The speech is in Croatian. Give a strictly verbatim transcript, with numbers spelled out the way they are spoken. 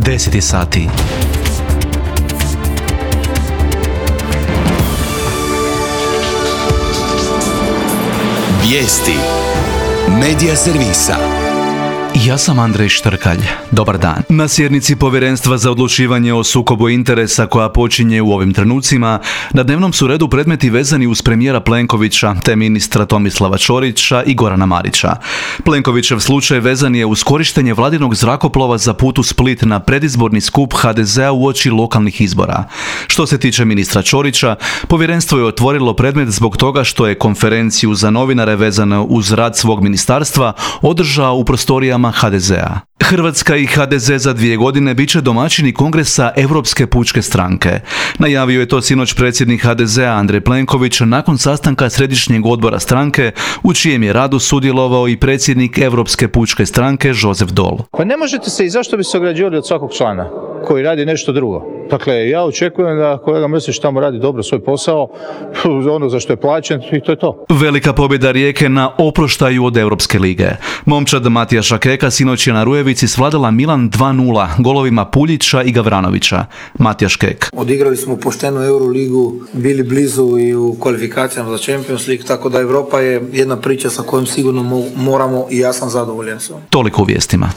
deset je sati. Vijesti Medija servisa. Ja sam Andrej Štrkalj. Dobar dan. Na sjednici Povjerenstva za odlučivanje o sukobu interesa koja počinje u ovim trenucima, na dnevnom su redu predmeti vezani uz premijera Plenkovića te ministra Tomislava Ćorića i Gorana Marića. Plenkovićev slučaj vezan je uz korištenje vladinog zrakoplova za put u Split na predizborni skup ha de zea uoči lokalnih izbora. Što se tiče ministra Ćorića, povjerenstvo je otvorilo predmet zbog toga što je konferenciju za novinare vezano uz rad svog ministarstva održao u prostorijama ha de zea. Hrvatska i ha de ze za dvije godine bit će domaćini kongresa Europske pučke stranke. Najavio je to sinoć predsjednik ha de zea Andrej Plenković nakon sastanka središnjeg odbora stranke u čijem je radu sudjelovao i predsjednik Europske pučke stranke Joseph Daul. Pa ne možete se i zašto bi se ograđivali od svakog člana koji radi nešto drugo. Dakle, ja očekujem da kolega Mrsić tamo radi dobro svoj posao, ono za što je plaćen i to je to. Velika pobjeda Rijeke na oproštaju od Europske lige. Momčad Matijaša Keka sinoć je na Rujevici svladala Milan dva nula golovima Puljića i Gavranovića. Matijaš Kek. Odigrali smo poštenu Euroligu, bili blizu i u kvalifikacijama za Champions League, tako da Europa je jedna priča sa kojom sigurno moramo i ja sam zadovoljan sam. Toliko u vijestima.